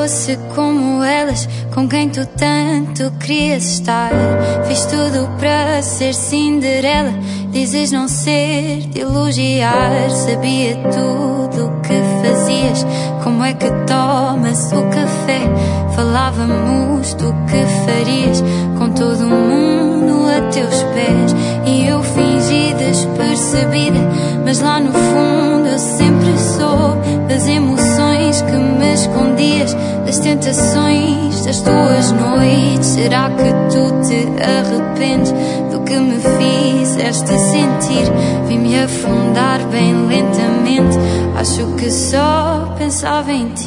fosse como elas, com quem tu tanto querias estar. Fiz tudo para ser Cinderela, dizes não ser de elogiar. Sabia tudo o que fazias, como é que tomas o café. Falávamos do que farias, com todo o mundo a teus pés. E eu fingi despercebida, mas lá no fundo eu sempre soube das emoções que me escondias, das tentações das tuas noites. Será que tu te arrependes do que me fizeste sentir? Vim-me afundar bem lentamente, acho que só pensava em ti.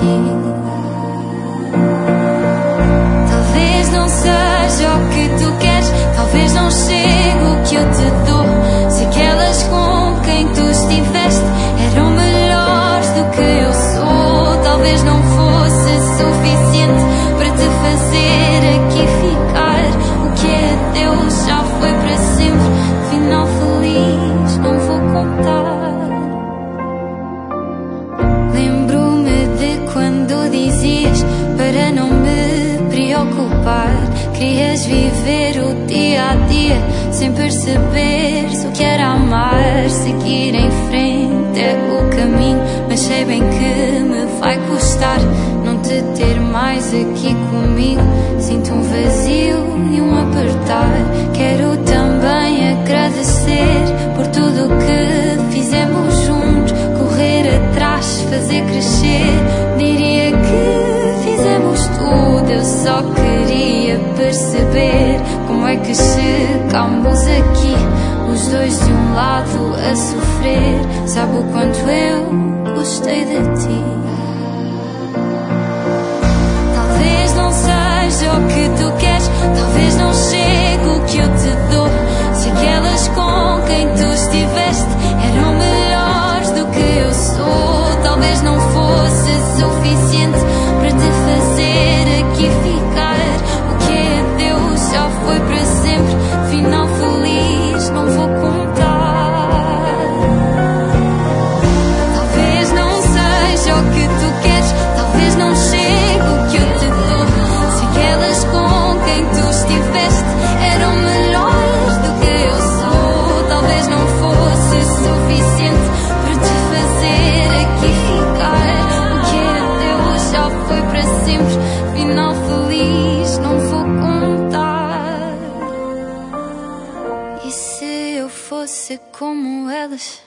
Talvez não seja o que tu queres, talvez não chegue o que eu te dou. Se aquelas com quem tu estiveste eram melhores do que eu sou, talvez não fosse suficiente para te fazer aqui ficar. O que é Deus já foi para sempre, final feliz não vou contar. Lembro-me de quando dizias para não me preocupar. Querias viver o dia a dia sem perceberes o que era amar. Seguir em frente é o caminho, mas sei bem que me vai custar não te ter mais aqui comigo. Sinto um vazio e um apertar. Quero também agradecer por tudo o que fizemos juntos, correr atrás, fazer crescer. Diria que fizemos tudo, eu só queria perceber como é que chegamos aqui, os dois de um lado a sofrer. Sabe o quanto eu gostei de ti. Talvez não seja o que tu queres, talvez não chegue o que eu te dou. Se aquelas com quem tu estiveste eram melhores do que eu sou, talvez não fosse suficiente para te fazer aqui ficar. O que é Deus já foi para sempre, final feliz não vou contar. Talvez não seja o que tu queres, talvez não chegue o que eu te dou. Se aquelas com quem tu estiveste eram melhores do que eu sou, talvez não fosse suficiente para te fazer aqui ficar. O que é Deus já foi para sempre, final feliz não vou contar. E se eu fosse como elas?